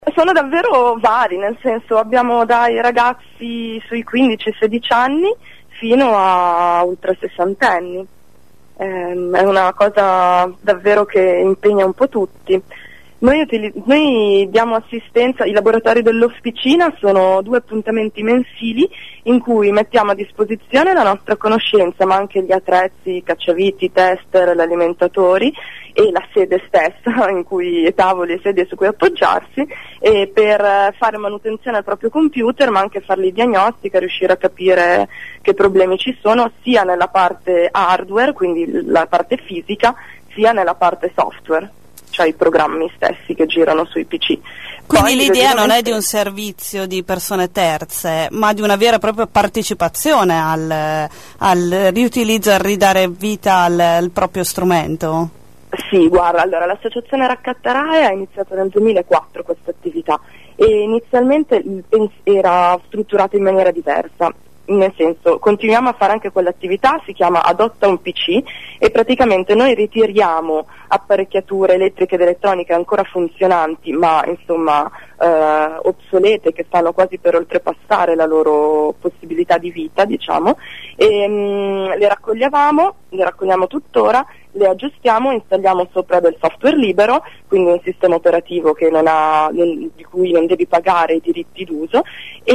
Sono davvero vari, nel senso abbiamo dai ragazzi sui 15-16 anni fino a ultra sessantenni. È una cosa davvero che impegna un po' tutti. Noi diamo assistenza, i laboratori dell'Officina sono 2 appuntamenti mensili in cui mettiamo a disposizione la nostra conoscenza, ma anche gli attrezzi, i cacciaviti, i tester, gli alimentatori e la sede stessa, i tavoli e sedie su cui appoggiarsi, e per fare manutenzione al proprio computer, ma anche fargli diagnostica, riuscire a capire che problemi ci sono, sia nella parte hardware, quindi la parte fisica, sia nella parte software, cioè i programmi stessi che girano sui PC. Quindi l'idea non è di un servizio di persone terze, ma di una vera e propria partecipazione al riutilizzo, al ridare vita al proprio strumento? Sì, guarda, allora l'associazione Raccattarae ha iniziato nel 2004 questa attività e inizialmente era strutturata in maniera diversa. Nel senso, continuiamo a fare anche quell'attività, si chiama Adotta un PC, e praticamente noi ritiriamo apparecchiature elettriche ed elettroniche ancora funzionanti ma insomma obsolete, che stanno quasi per oltrepassare la loro possibilità di vita, diciamo, e le raccogliamo tuttora, le aggiustiamo, installiamo sopra del software libero, quindi un sistema operativo che di cui non devi pagare i diritti d'uso,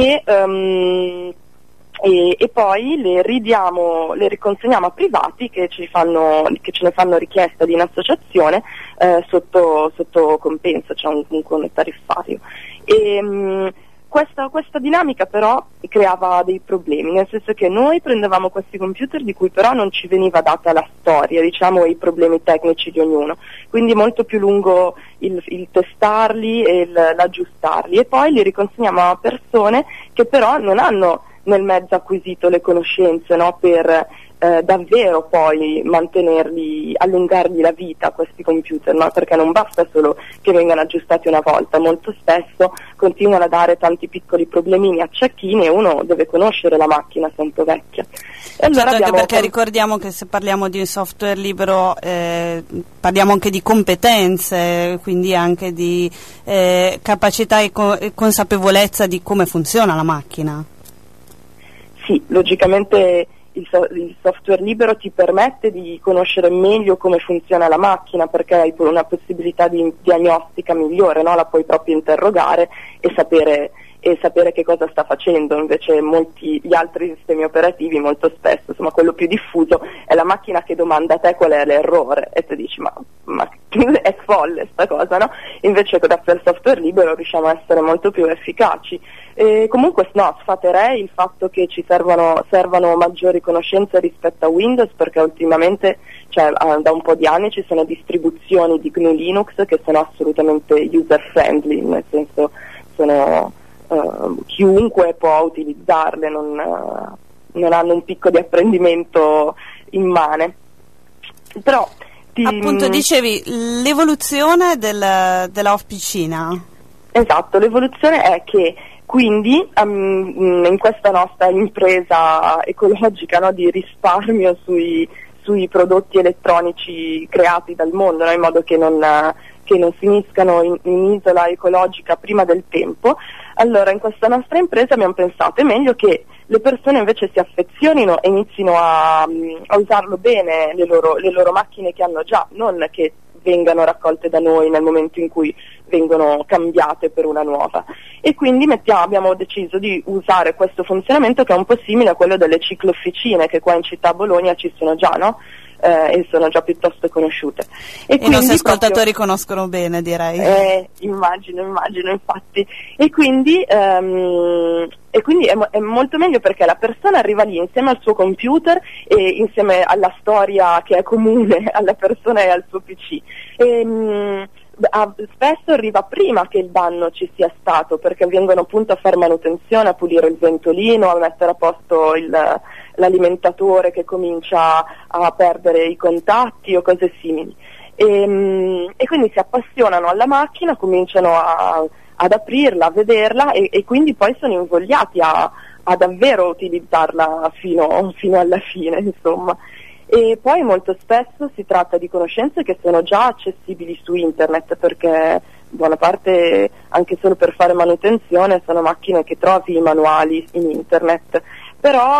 e poi le riconsegniamo a privati che ce ne fanno richiesta in associazione sotto compenso, cioè un tariffario. Questa dinamica però creava dei problemi, nel senso che noi prendevamo questi computer di cui però non ci veniva data la storia, diciamo, e i problemi tecnici di ognuno, quindi molto più lungo il testarli e l'aggiustarli, e poi li riconsegniamo a persone che però non hanno nel mezzo acquisito le conoscenze, no, per davvero poi mantenerli, allungargli la vita a questi computer, no? Perché non basta solo che vengano aggiustati una volta, molto spesso continuano a dare tanti piccoli problemini, acciacchini, e uno deve conoscere la macchina se è un po' vecchia. E allora certo, anche perché ricordiamo che se parliamo di software libero parliamo anche di competenze, quindi anche di capacità e consapevolezza di come funziona la macchina. Sì, logicamente il software libero ti permette di conoscere meglio come funziona la macchina, perché hai una possibilità di diagnostica migliore, no? La puoi proprio interrogare e sapere che cosa sta facendo. Invece gli altri sistemi operativi molto spesso, insomma, quello più diffuso è la macchina che domanda a te qual è l'errore e tu dici ma è folle sta cosa, no? Invece grazie al software libero riusciamo a essere molto più efficaci. Comunque no, sfaterei il fatto che ci servano maggiori conoscenze rispetto a Windows, perché ultimamente, cioè da un po' di anni, ci sono distribuzioni di GNU Linux che sono assolutamente user friendly, nel senso chiunque può utilizzarle, non hanno un picco di apprendimento immane. Però appunto dicevi l'evoluzione della Officina. Esatto, l'evoluzione è che quindi in questa nostra impresa ecologica, no, di risparmio sui prodotti elettronici creati dal mondo, no, in modo che non finiscano in isola ecologica prima del tempo, allora in questa nostra impresa abbiamo pensato è meglio che le persone invece si affezionino e inizino a usarlo bene le loro macchine che hanno già, non che vengano raccolte da noi nel momento in cui vengono cambiate per una nuova. E quindi abbiamo deciso di usare questo funzionamento che è un po' simile a quello delle ciclofficine che qua in città a Bologna ci sono già, no? E sono già piuttosto conosciute. E i nostri ascoltatori conoscono bene, direi. Immagino, infatti. E quindi è molto meglio perché la persona arriva lì insieme al suo computer e insieme alla storia che è comune alla persona e al suo PC. Spesso arriva prima che il danno ci sia stato, perché vengono appunto a fare manutenzione, a pulire il ventolino, a mettere a posto l'alimentatore che comincia a perdere i contatti o cose simili, e quindi si appassionano alla macchina, cominciano ad aprirla, a vederla, e quindi poi sono invogliati a davvero utilizzarla fino alla fine, insomma. E poi molto spesso si tratta di conoscenze che sono già accessibili su internet, perché buona parte anche solo per fare manutenzione sono macchine che trovi i manuali in internet, però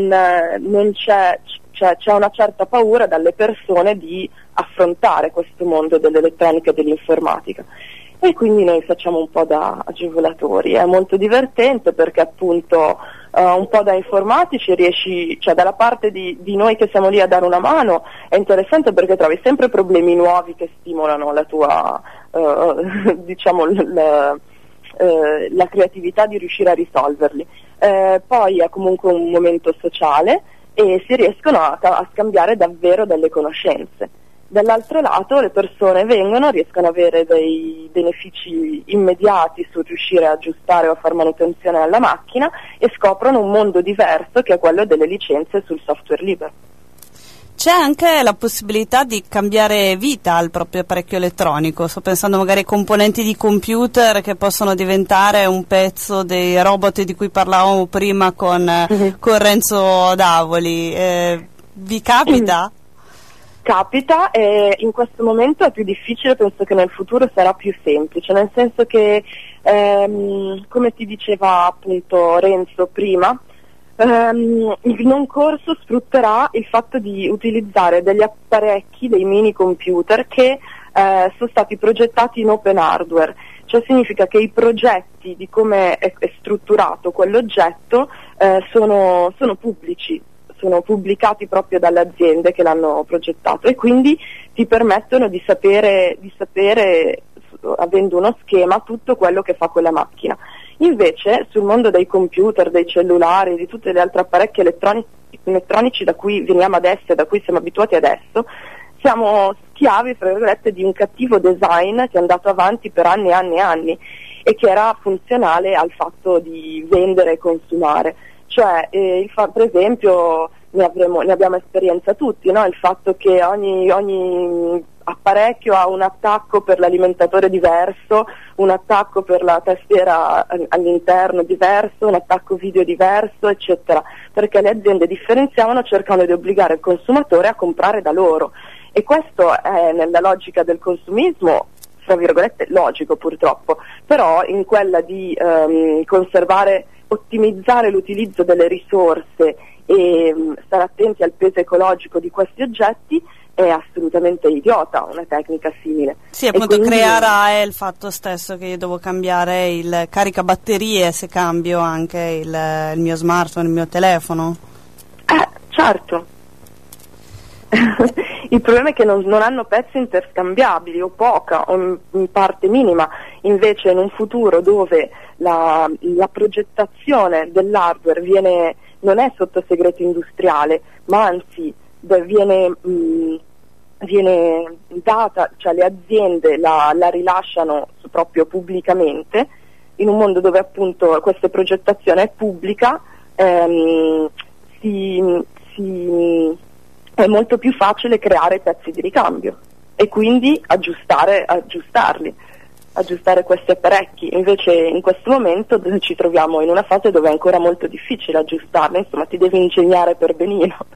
c'è una certa paura dalle persone di affrontare questo mondo dell'elettronica e dell'informatica. E quindi noi facciamo un po' da agevolatori. È molto divertente perché appunto un po' da informatici riesci, cioè dalla parte di noi che siamo lì a dare una mano, è interessante perché trovi sempre problemi nuovi che stimolano la tua diciamo la creatività di riuscire a risolverli. Poi è comunque un momento sociale e si riescono a scambiare davvero delle conoscenze. Dall'altro lato le persone vengono, riescono ad avere dei benefici immediati sul riuscire a aggiustare o a fare manutenzione alla macchina e scoprono un mondo diverso che è quello delle licenze sul software libero. C'è anche la possibilità di cambiare vita al proprio apparecchio elettronico, sto pensando magari ai componenti di computer che possono diventare un pezzo dei robot di cui parlavamo prima con Renzo Davoli. Vi capita? Capita, e in questo momento è più difficile, penso che nel futuro sarà più semplice, nel senso che come ti diceva appunto Renzo prima, il non corso sfrutterà il fatto di utilizzare degli apparecchi, dei mini computer che sono stati progettati in open hardware, cioè significa che i progetti di come è strutturato quell'oggetto sono pubblici, sono pubblicati proprio dalle aziende che l'hanno progettato e quindi ti permettono di sapere avendo uno schema tutto quello che fa quella macchina. Invece sul mondo dei computer, dei cellulari, di tutte le altre apparecchi elettronici da cui veniamo adesso e da cui siamo abituati adesso, siamo schiavi, fra virgolette, di un cattivo design che è andato avanti per anni e anni e anni e che era funzionale al fatto di vendere e consumare. Cioè, per esempio, ne abbiamo esperienza tutti, no? Il fatto che ogni apparecchio ha un attacco per l'alimentatore diverso, un attacco per la tastiera all'interno diverso, un attacco video diverso, eccetera, perché le aziende differenziavano cercando di obbligare il consumatore a comprare da loro. E questo è nella logica del consumismo, fra virgolette, logico purtroppo, però in quella di ottimizzare l'utilizzo delle risorse e stare attenti al peso ecologico di questi oggetti è assolutamente idiota una tecnica simile. Sì, appunto quindi creerà il fatto stesso che io devo cambiare il caricabatterie se cambio anche il mio smartphone, il mio telefono. Certo. Il problema è che non hanno pezzi interscambiabili o poca o in parte minima, invece in un futuro dove la progettazione dell'hardware non è sotto segreto industriale, ma anzi viene data, cioè le aziende la rilasciano proprio pubblicamente, in un mondo dove appunto questa progettazione è pubblica, è molto più facile creare pezzi di ricambio e quindi aggiustare questi apparecchi. Invece in questo momento ci troviamo in una fase dove è ancora molto difficile aggiustarli, insomma ti devi ingegnare per benino.